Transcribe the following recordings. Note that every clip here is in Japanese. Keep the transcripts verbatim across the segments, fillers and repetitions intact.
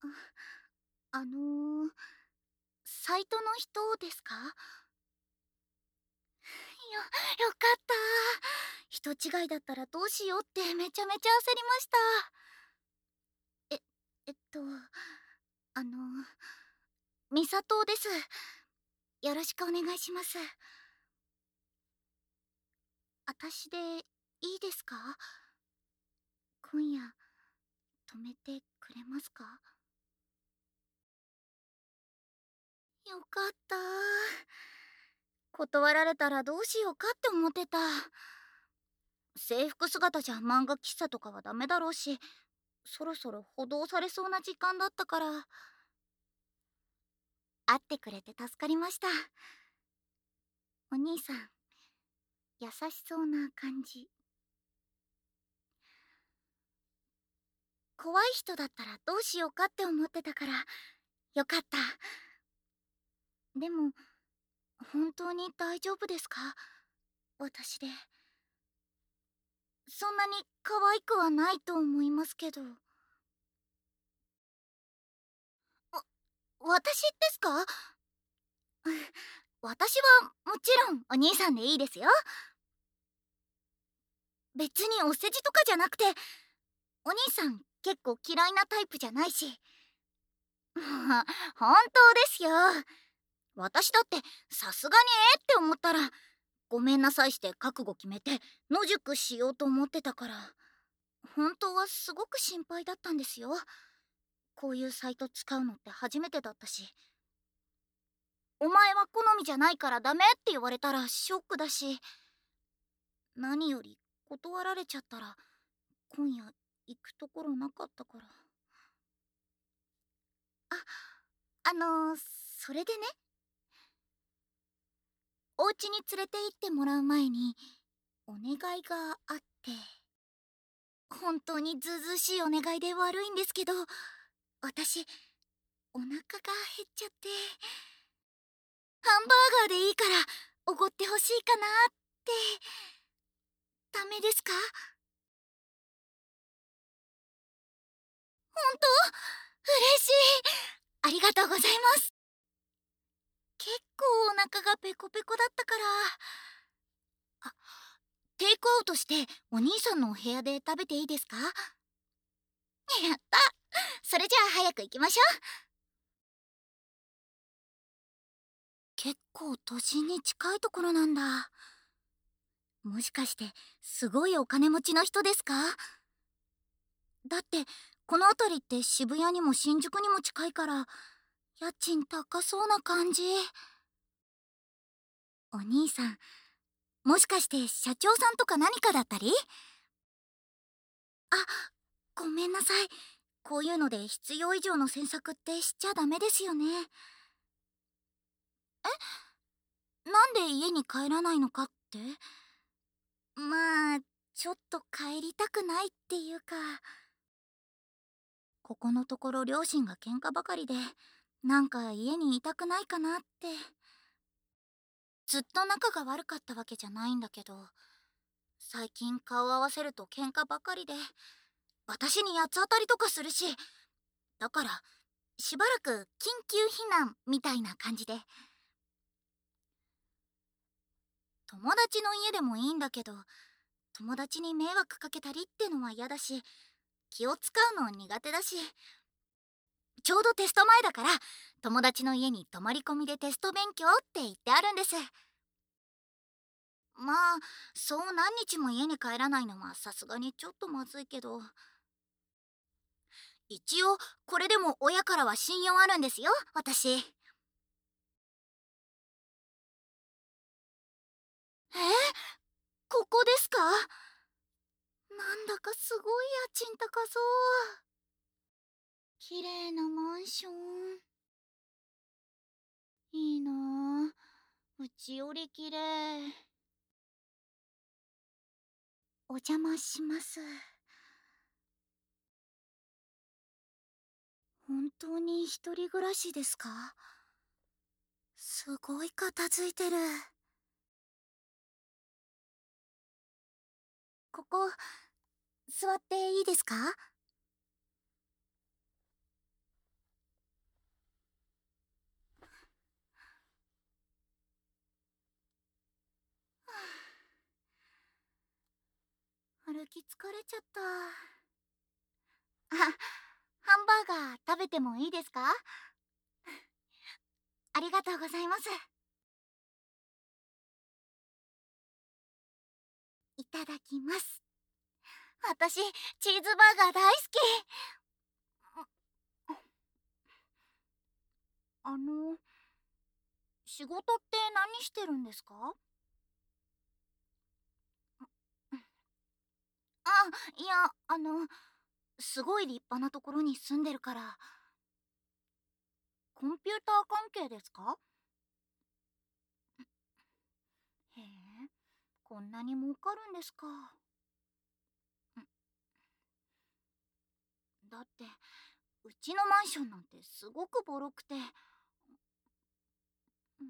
あのー、サイトの人ですか？よ、よかった。人違いだったらどうしようってめちゃめちゃ焦りました。え、えっと、あの、ミサトです。よろしくお願いします。あたしでいいですか？今夜、泊めてくれますか？よかった。断られたらどうしようかって思ってた。制服姿じゃ漫画喫茶とかはダメだろうし、そろそろ補導されそうな時間だったから。会ってくれて助かりました。お兄さん、優しそうな感じ。怖い人だったらどうしようかって思ってたから、よかった。でも、本当に大丈夫ですか？私で。そんなに可愛くはないと思いますけど。わ、私ですか？私はもちろんお兄さんでいいですよ。別にお世辞とかじゃなくて、お兄さん結構嫌いなタイプじゃないし。本当ですよ。私だってさすがにええって思ったらごめんなさいして覚悟決めて野宿しようと思ってたから、本当はすごく心配だったんですよ。こういうサイト使うのって初めてだったし。お前は好みじゃないからダメって言われたらショックだし、何より断られちゃったら今夜行くところなかったから。あ、あのー、それでね、お家に連れて行ってもらう前にお願いがあって。本当にずうずうしいお願いで悪いんですけど、私お腹が減っちゃって、ハンバーガーでいいからおごってほしいかなって。ダメですか？本当？嬉しい。ありがとうございます。結構お腹がペコペコだったから。あ、テイクアウトしてお兄さんのお部屋で食べていいですか？やった。それじゃあ早く行きましょう。結構都心に近いところなんだ。もしかしてすごいお金持ちの人ですか？だってこの辺りって渋谷にも新宿にも近いから家賃高そうな感じ。お兄さん、もしかして社長さんとか何かだったり？あ、ごめんなさい。こういうので必要以上の詮索ってしちゃダメですよね。え、なんで家に帰らないのかって？まあ、ちょっと帰りたくないっていうか、ここのところ両親が喧嘩ばかりで、なんか家にいたくないかなって。ずっと仲が悪かったわけじゃないんだけど、最近顔合わせると喧嘩ばかりで、私に八つ当たりとかするし、だからしばらく緊急避難みたいな感じで。友達の家でもいいんだけど、友達に迷惑かけたりってのは嫌だし、気を使うの苦手だし。ちょうどテスト前だから友達の家に泊まり込みでテスト勉強って言ってあるんです。まあ、そう何日も家に帰らないのはさすがにちょっとまずいけど、一応これでも親からは信用あるんですよ、私。え、ここですか？なんだかすごい家賃高そう。綺麗なマンション。いいなあ、うちより綺麗。お邪魔します。本当に一人暮らしですか？すごい片付いてる。ここ、座っていいですか？ 歩き疲れちゃった。あ、ハンバーガー食べてもいいですか？ありがとうございます。いただきます。私、チーズバーガー大好き。あの、仕事って何してるんですか？あ、いや、あの、すごい立派なところに住んでるから。コンピューター関係ですか？へえ、こんなに儲かるんですか。だって、うちのマンションなんてすごくボロくて。うん、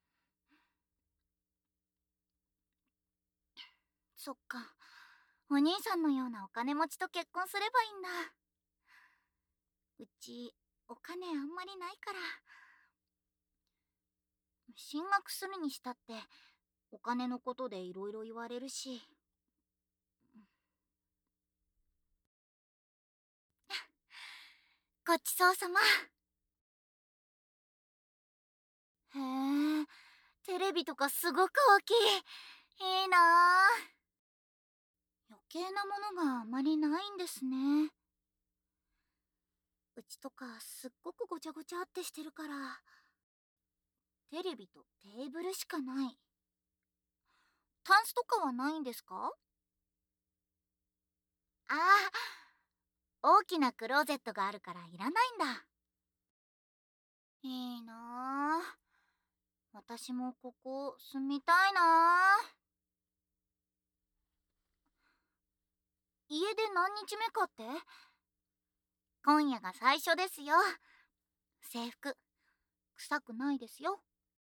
そっか。お兄さんのようなお金持ちと結婚すればいいんだ。うち、お金あんまりないから。進学するにしたって、お金のことでいろいろ言われるし。ごちそうさま。へえ、テレビとかすごく大きい。いいなあ。余計なものがあまりないんですね。うちとかすっごくごちゃごちゃってしてるから。テレビとテーブルしかない。タンスとかはないんですか？ああ、大きなクローゼットがあるからいらないんだ。いいなあ。私もここ住みたいなあ。家で何日目かって？今夜が最初ですよ。制服臭くないですよ。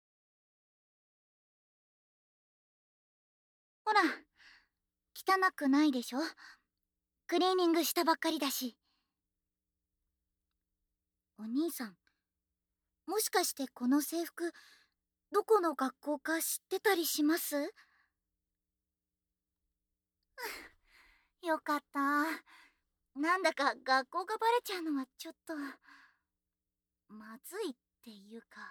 ほら、汚くないでしょ。クリーニングしたばっかりだし。お兄さん、もしかしてこの制服どこの学校か知ってたりします？よかった。なんだか学校がバレちゃうのはちょっとまずいっていうか、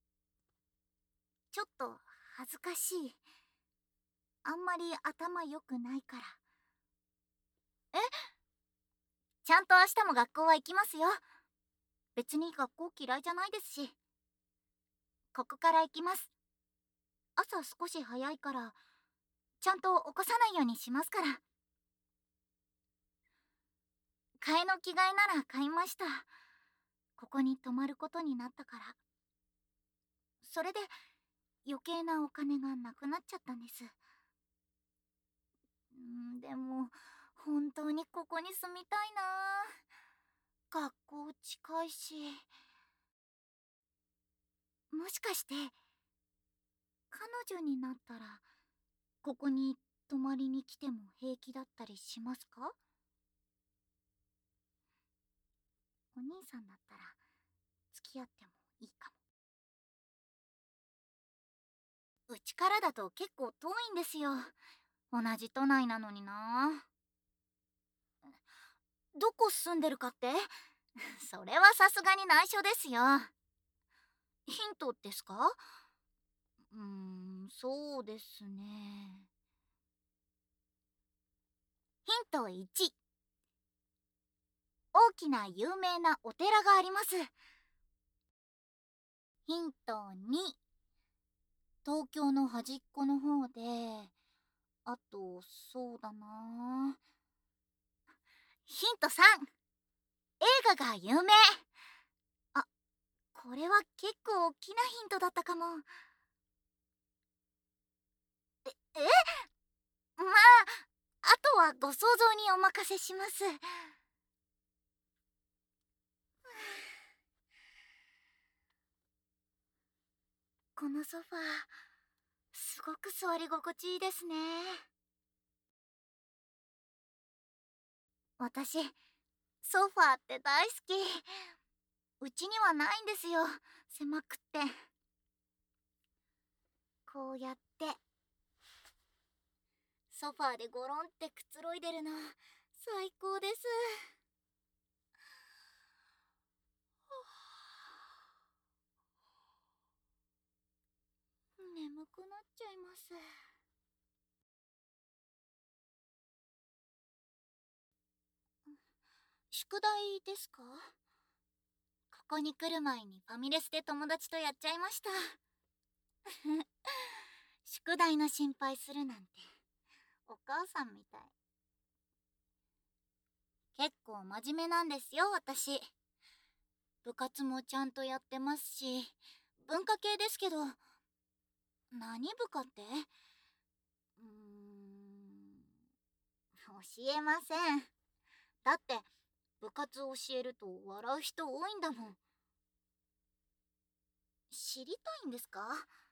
ちょっと恥ずかしい。あんまり頭良くないから。え、ちゃんと明日も学校は行きますよ。別に学校嫌いじゃないですし。ここから行きます。朝少し早いからちゃんと起こさないようにしますから。替えの着替えなら買いました。ここに泊まることになったから。それで余計なお金がなくなっちゃったんです。んでも本当にここに住みたいな。学校近いし。もしかして彼女になったらここに泊まりに来ても平気だったりしますか？お兄さんだったら付き合ってもいいかも。うちからだと結構遠いんですよ。同じ都内なのにな。どこ住んでるかって？それはさすがに内緒ですよ。ヒントですか？うーん、そうですね。ヒントいち、大きな有名なお寺があります。ヒントに、東京の端っこの方で、あとそうだな。ヒントさん、映画が有名。あ、これは結構大きなヒントだったかも。ええまあ、あとはご想像にお任せします。このソファーすごく座り心地いいですね。私ソファーって大好き。うちにはないんですよ、狭くって。こうやってソファーでゴロンってくつろいでるの最高です。眠くなっちゃいます。宿題ですか？ここに来る前にファミレスで友達とやっちゃいました。宿題の心配するなんてお母さんみたい。結構真面目なんですよ、私。部活もちゃんとやってますし、文化系ですけど。何部かって？うーん、教えません。だって部活教えると笑う人多いんだもん。知りたいんですか？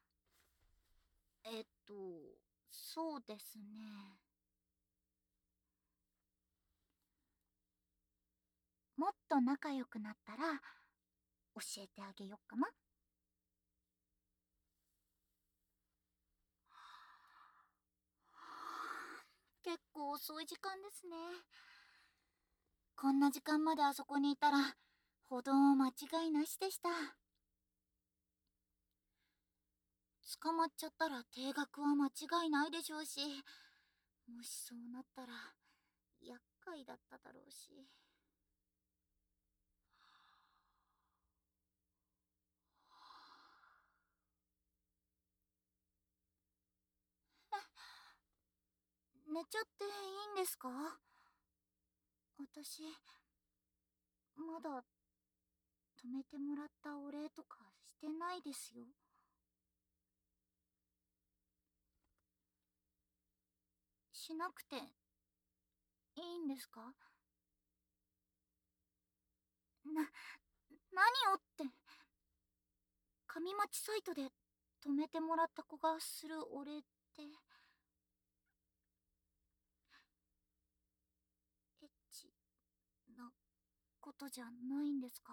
えっとそうですね。もっと仲良くなったら教えてあげよっかな。結構遅い時間ですね。こんな時間まであそこにいたら歩道間違いなしでした。捕まっちゃったら停学は間違いないでしょうし、もしそうなったら厄介だっただろうし。寝ちゃっていいんですか？私まだ止めてもらったお礼とかしてないですよ。しなくていいんですか？な、何をって。上町サイトで止めてもらった子がするお礼って。エッチなことじゃないんですか？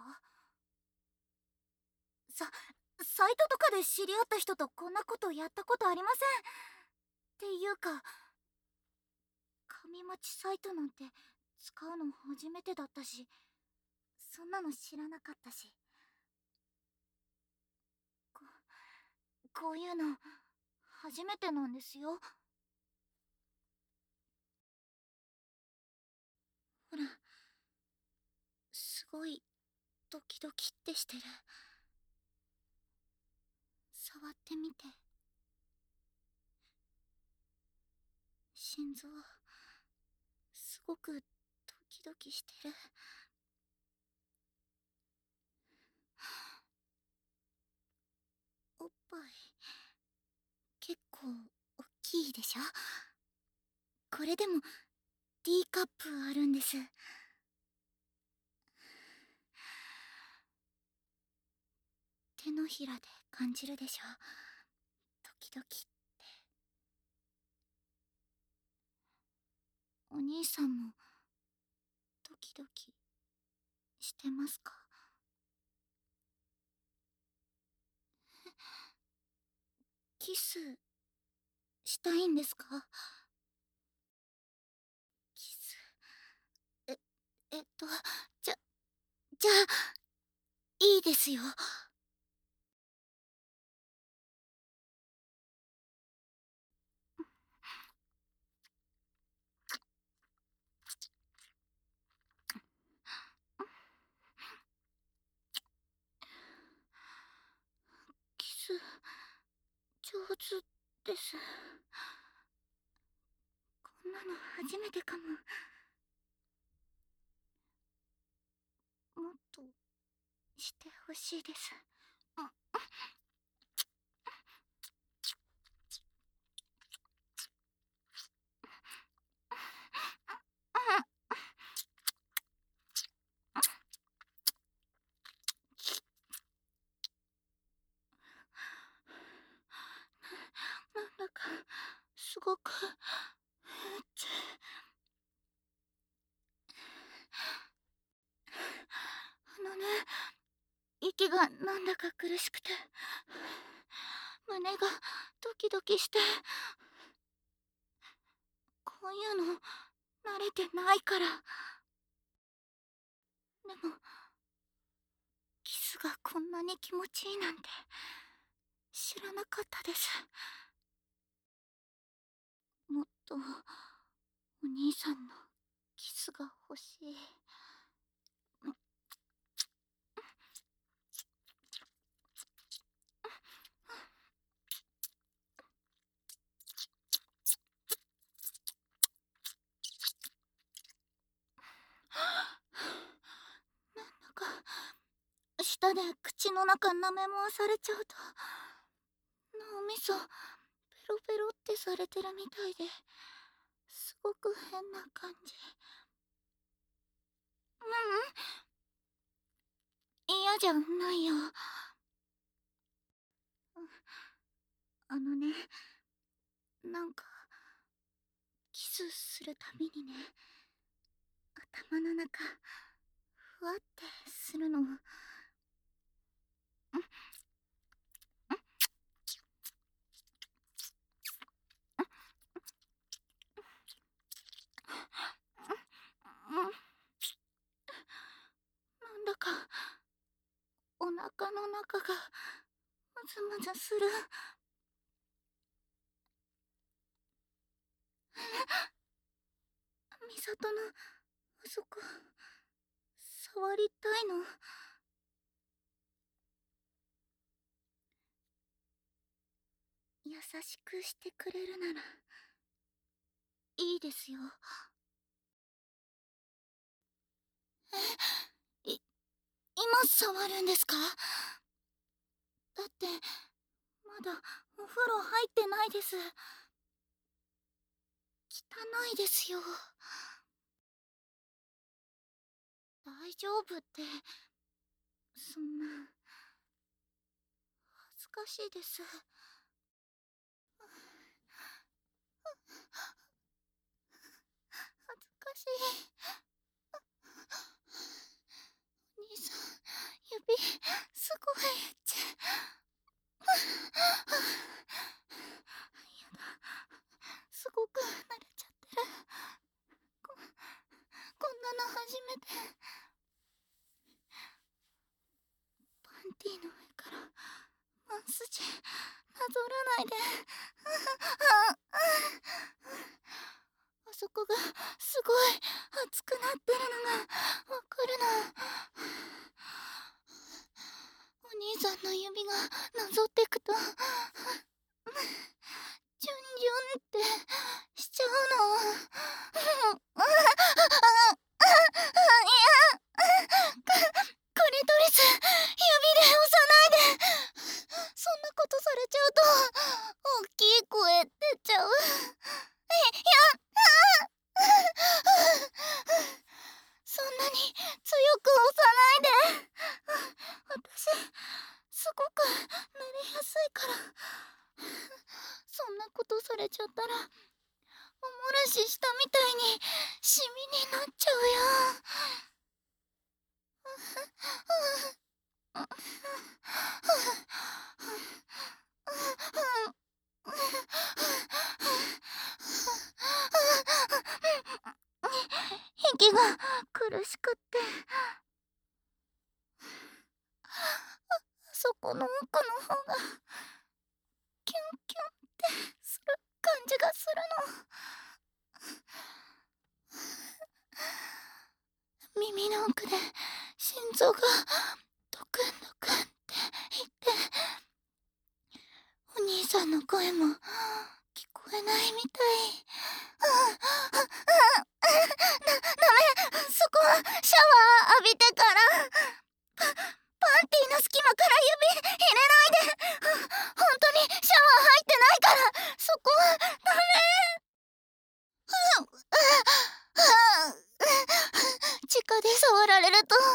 さ、サイトとかで知り合った人とこんなことやったことありません。っていうか、上町サイトなんて使うの初めてだったし、そんなの知らなかったし。こ、こういうの初めてなんですよ。ほら、すごいドキドキってしてる。触ってみて。心臓すごくドキドキしてる。おっぱい結構大きいでしょ？これでも D カップあるんです。手のひらで感じるでしょ？ドキドキって。お兄さんもドキドキしてますか？キスしたいんですか？キス、え、えっと、じゃ、じゃあ、いいですよ。キス、上手です。こんなの初めてかも。もっとしてほしいです。なんだかすごくあのね、息がなんだか苦しくて胸がドキドキして。 そういうの慣れてないから。でもキスがこんなに気持ちいいなんて知らなかったです。もっとお兄さんのキスが欲しい。なんだか舌で口の中舐め回されちゃうと脳みそペロペロってされてるみたいですごく変な感じ。ううん嫌じゃないよ。あのね、なんかキスするたびにね、頭の中ふわってするの。なんだかお腹の中がムズムズする。美里のあそこ触りたいの。優しくしてくれるならいいですよ。え、い今触るんですか？だってまだお風呂入ってないです。汚いですよ。大丈夫って、そんな恥ずかしいです。恥ずかしい。お兄さん指すごいエッチ。やだ、すごく慣れちゃってる。ここんなの初めて。パンティーの上からワン筋なぞらないで。あそこがすごい熱くなってるのがわかるの。お兄さんの指がなぞってくとジュンジュンってしちゃうの。クリトリス指で押さないで。そんなことされちゃうと大きい声出ちゃう。いやそんなに強く押さないで。私すごく慣れやすいから。そんなことされちゃったらおもらししたみたいにシミになっちゃうよ。息が苦しくってあそこの奥の方がキュンキュンってする感じがするの。耳の奥で心臓がドクンドクンって言ってお兄さんの声も聞こえないみたい。な、ダメ、そこはシャワー浴びてからパ、パンティーの隙間から指入れないで。本当にシャワー入ってないからそこはダメ。直で触られると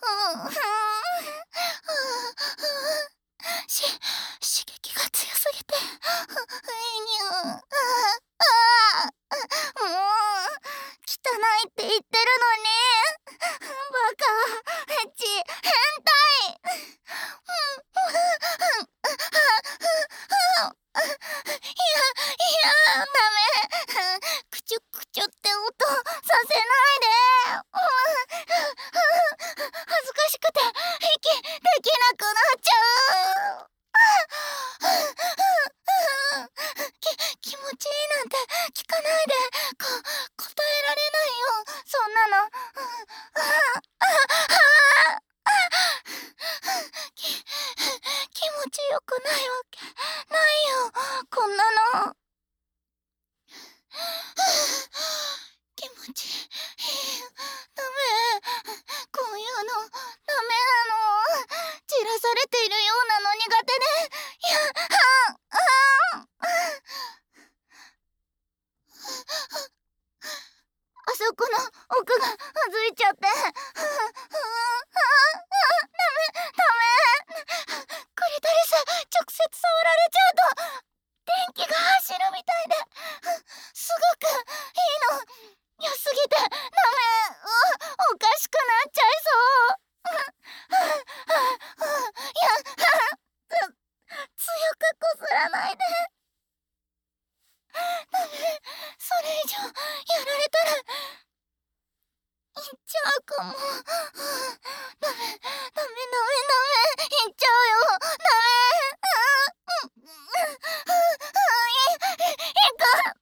し刺激が強すぎてにゅもう汚いって言ってるのに。バカエッチ変態。いやいやダメ。くちゅくちずいちゃって。ダメダメ。クリトリス直接触られちゃうと電気が走るみたいで、すごくいいの。良すぎてダメ。うおかしくなっちゃいそう。いや、つ強くこすらないで。ダメ。それ以上やられたら行っちゃうかも。ダメダメダメダメ。行っちゃうよ。ダメ。い行く。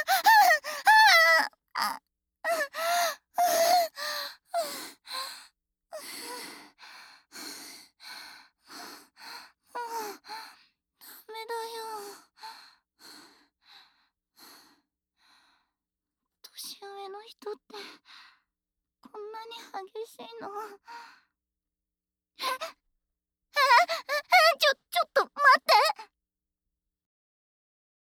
ダメだよ。年上の人ってこんなに激しいの？